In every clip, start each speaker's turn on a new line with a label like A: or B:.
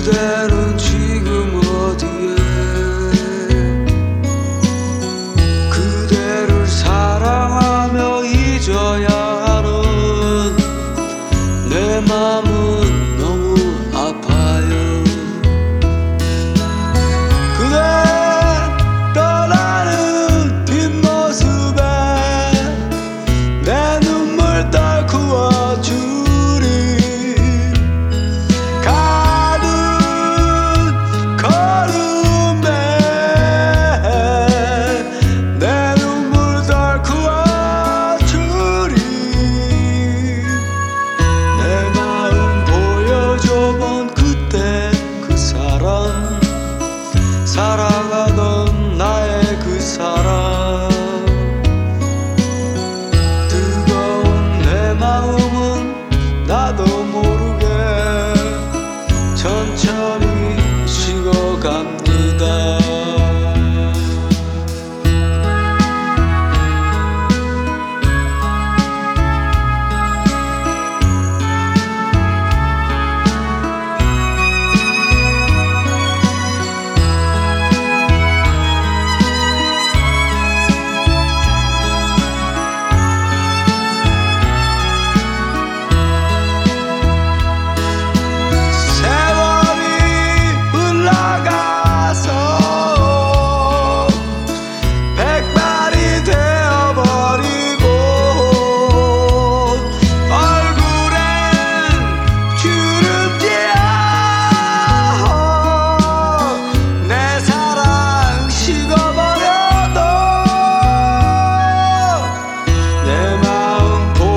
A: 그대는 지금 어디에 그대를 사랑하며 잊어야 하는 내 맘은 너무 아파요. 그대 떠나는 뒷모습에 내 눈물 닦아주리 가는 걸음에 내 눈물 닦아주리 내 마음 보여줘본 그때 그 사람 살아가던 나의 그 사람 뜨거운 내 마음은 나도 모르게 천천히 식어갑니다.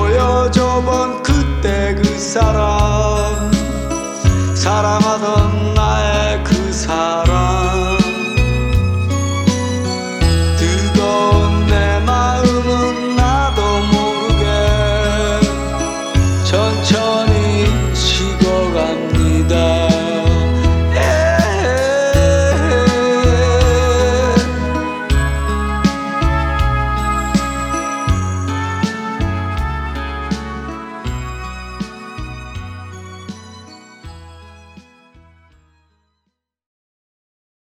A: 사람 사랑하던